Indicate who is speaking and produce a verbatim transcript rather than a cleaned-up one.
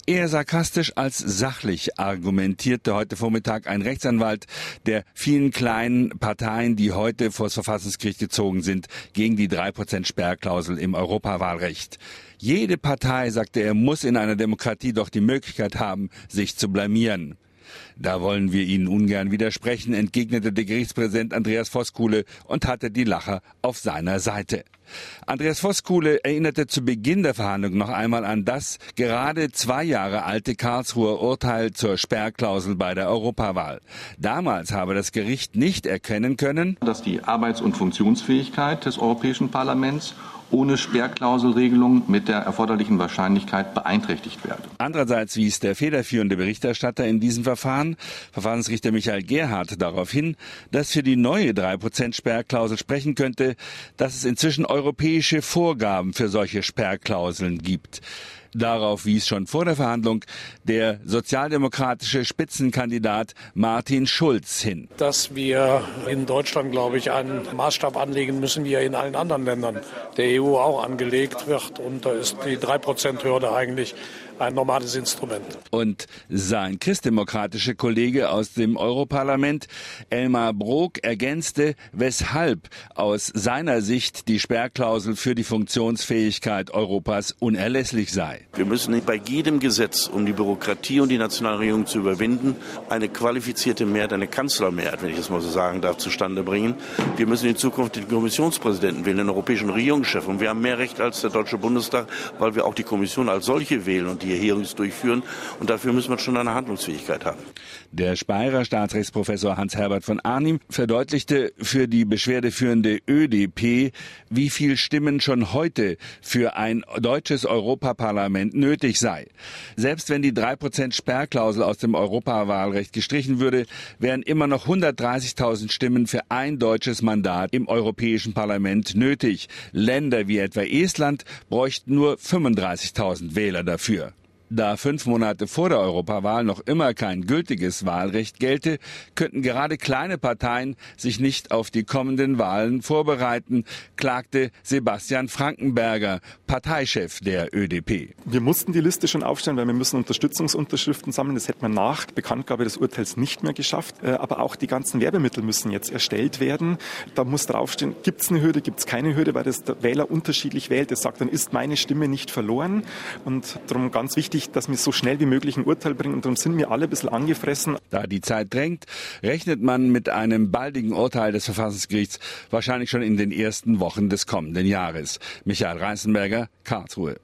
Speaker 1: Eher sarkastisch als sachlich argumentierte heute Vormittag ein Rechtsanwalt der vielen kleinen Parteien, die heute vor das Verfassungsgericht gezogen sind, gegen die drei Prozent Sperrklausel im Europawahlrecht. Jede Partei, sagte er, muss in einer Demokratie doch die Möglichkeit haben, sich zu blamieren. Da wollen wir Ihnen ungern widersprechen, entgegnete der Gerichtspräsident Andreas Voskuhle und hatte die Lacher auf seiner Seite. Andreas Voskuhle erinnerte zu Beginn der Verhandlung noch einmal an das gerade zwei Jahre alte Karlsruher Urteil zur Sperrklausel bei der Europawahl. Damals habe das Gericht nicht erkennen können,
Speaker 2: dass die Arbeits- und Funktionsfähigkeit des Europäischen Parlaments ohne Sperrklauselregelung mit der erforderlichen Wahrscheinlichkeit beeinträchtigt werde.
Speaker 1: Andererseits wies der federführende Berichterstatter in diesem Verfahren, Verfassungsrichter Michael Gerhardt, darauf hin, dass für die neue drei Prozent Sperrklausel sprechen könnte, dass es inzwischen europäische Vorgaben für solche Sperrklauseln gibt. Darauf wies schon vor der Verhandlung der sozialdemokratische Spitzenkandidat Martin Schulz hin.
Speaker 3: Dass wir in Deutschland, glaube ich, einen Maßstab anlegen müssen, wie er in allen anderen Ländern der E U auch angelegt wird. Und da ist die drei Prozent Hürde eigentlich ein normales Instrument.
Speaker 1: Und sein christdemokratischer Kollege aus dem Europaparlament, Elmar Brok, ergänzte, weshalb aus seiner Sicht die Sperrklausel für die Funktionsfähigkeit Europas unerlässlich sei.
Speaker 4: Wir müssen bei jedem Gesetz, um die Bürokratie und die nationale Regierung zu überwinden, eine qualifizierte Mehrheit, eine Kanzlermehrheit, wenn ich das mal so sagen darf, zustande bringen. Wir müssen in Zukunft den Kommissionspräsidenten wählen, den europäischen Regierungschef. Und wir haben mehr Recht als der Deutsche Bundestag, weil wir auch die Kommission als solche wählen und die Hearings durchführen. Und dafür müssen wir schon eine Handlungsfähigkeit haben.
Speaker 1: Der Speyerer Staatsrechtsprofessor Hans-Herbert von Arnim verdeutlichte für die beschwerdeführende Ö D P, wie viel Stimmen schon heute für ein deutsches Europaparlament nötig sei. Selbst wenn die drei Prozent Sperrklausel aus dem Europawahlrecht gestrichen würde, wären immer noch hundertdreißigtausend Stimmen für ein deutsches Mandat im Europäischen Parlament nötig. Länder wie etwa Estland bräuchten nur fünfunddreißigtausend Wähler dafür. Da fünf Monate vor der Europawahl noch immer kein gültiges Wahlrecht gelte, könnten gerade kleine Parteien sich nicht auf die kommenden Wahlen vorbereiten, klagte Sebastian Frankenberger, Parteichef der Ö D P.
Speaker 5: Wir mussten die Liste schon aufstellen, weil wir müssen Unterstützungsunterschriften sammeln. Das hätte man nach Bekanntgabe des Urteils nicht mehr geschafft. Aber auch die ganzen Werbemittel müssen jetzt erstellt werden. Da muss draufstehen, gibt es eine Hürde, gibt es keine Hürde, weil das der Wähler unterschiedlich wählt. Das sagt, dann ist meine Stimme nicht verloren. Und darum ganz wichtig, dass wir so schnell wie möglich ein Urteil bringen. Und darum sind wir alle ein bisschen angefressen.
Speaker 1: Da die Zeit drängt, rechnet man mit einem baldigen Urteil des Verfassungsgerichts wahrscheinlich schon in den ersten Wochen des kommenden Jahres. Michael Reißenberger, Karlsruhe.